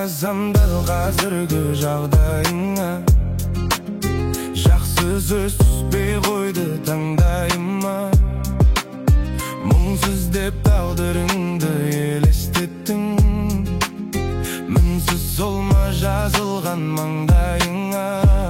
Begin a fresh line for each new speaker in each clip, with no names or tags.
Қарасам дәл қазіргі жағдайыңа, жақсы сөз түспей қойды таңдайыма. Мұңсыз деп тағдырыңды елестеттің, мінсіз солма жазылған маңдайыңа.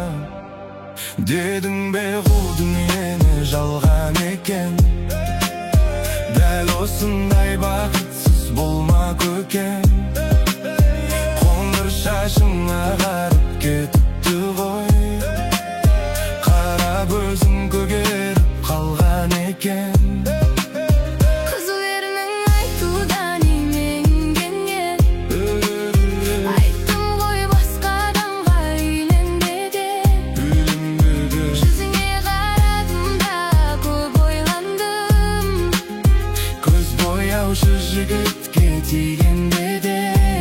Дедің бе бұл дүниені жалған екен, дәл осындай бақытсыз болма көкем. Қоңыр шашың ағарып кетті ғой, қара көзің көгеріп қалған екен.
Жігітке тигенде де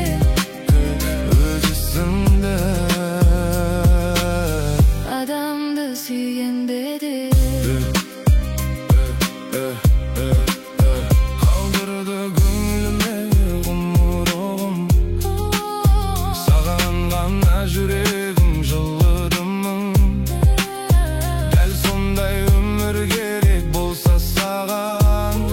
өзі сынды, адамды сүйгенде де қалдырды көңіліме ғұмырым. Саған ғана жүрегім жылыды мың, дәл сондай өмір керек болса саған.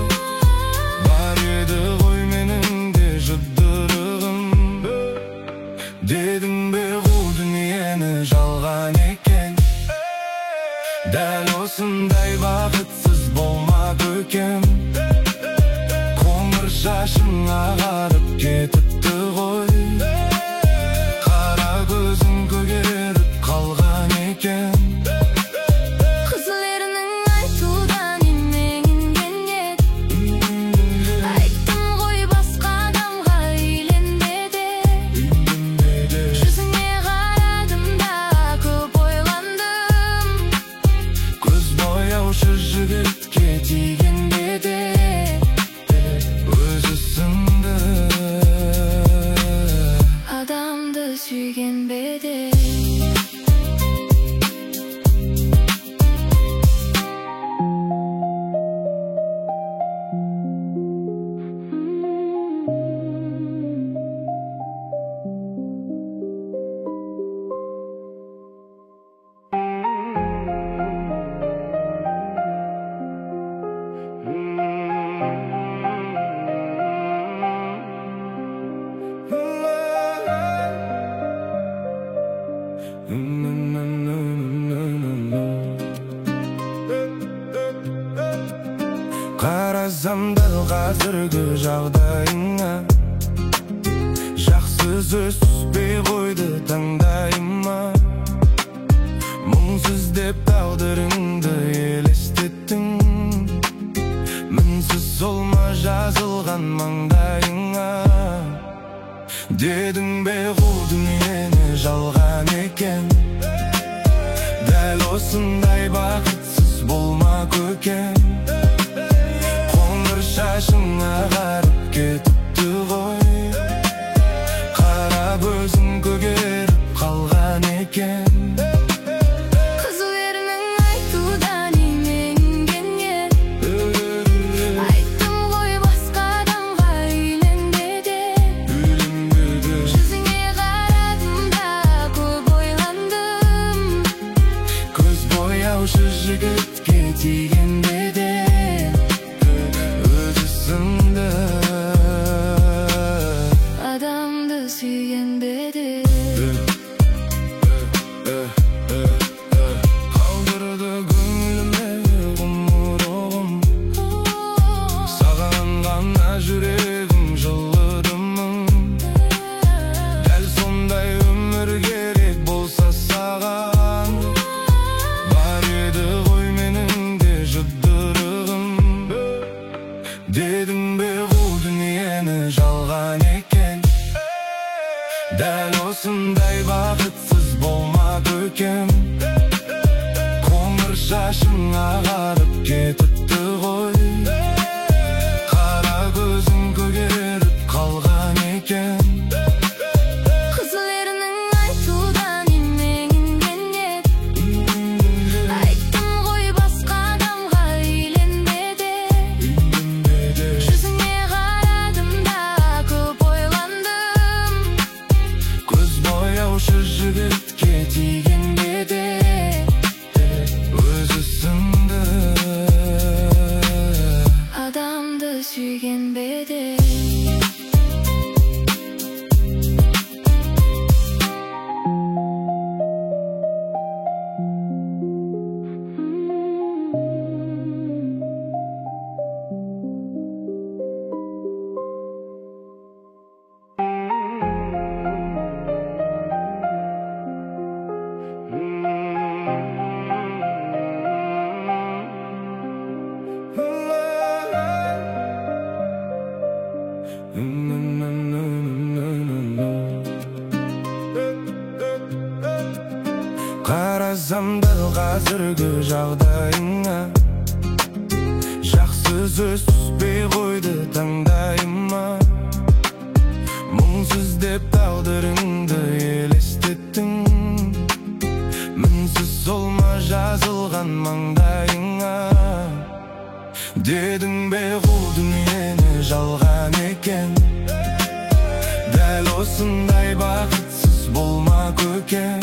Дедің бе бұл дүниені жалған екен, дәл осындай бақытсыз болма көкем. Қоңыр шашың ағарып кетіпті ғой, қара көзің көгеріп қалған екен. Жігітке тигенде де өзі сынды, адамды сүйгенде де.
Қарасам дәл қазіргі жағдайыңа, жақсы сөз түспей қойды таңдайыма. Мұңсыз деп тағдырыңды елестеттің, мінсіз солма жазылған маңдайыңа. Дедің бе бұл дүниені жалған екен, дәл осындай бақытсыз болма көкем. Қоңыр шашың ағарып кетіпті ғой, қара көзің көгеріп қалған екен. Жігітке тигенде де өзі сынды, адамды сүйгенде де қалдырды көңіліме ғұмырым. Саған ғана жүрегім жылыды мың, дәл сондай өмір керек болса саған. Дедің бе бұл дүниені жалған екен, дәл осындай бақытсыз болма көкем. Қоңыр шашың ағарып кетіпті ғой, қара көзің көгеріп қалған екен.
Адамды сүйген бедел.
Қарасам дәл қазіргі жағдайыңа, жақсы сөз түспей қойды таңдайыма. Мұңсыз деп тағдырыңды елестеттің, мінсіз сол ма жазылған маңдайыңа. Дедің бе бұл дүниені жалған екен, дәл осындай бақытсыз болма көкем.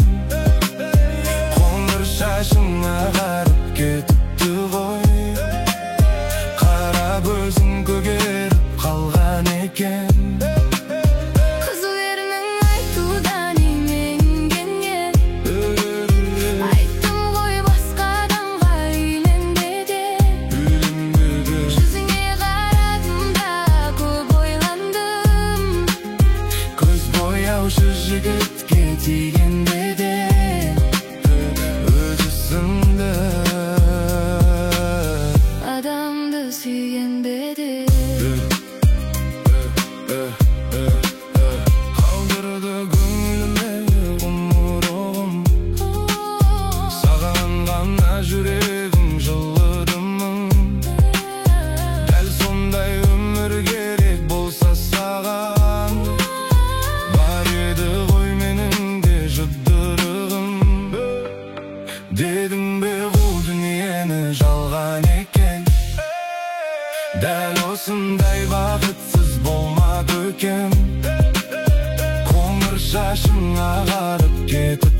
Шашың ағарып кетіпті ғой, қара көзің көгеріп қалған екен.
Қызыл ерінің айтудан именгенге, айттым ғой басқа адамға үйленбе де. Жүзіңе қарадым да көп ойландым,
көз бояушы жігітке тигенде де
адамды сүйген бедел.
Қалдырды көңіліме ғұмырым, саған ғана жүрегім жылыдым. Дәл сондай өмір керек болса саған, бар еді ғой менің де жұдырығым. Дедің бе бұл дүниені жалған екен, дәл осындай бақытсыз болма көкем. Қоңыр шашың ағарып кетіп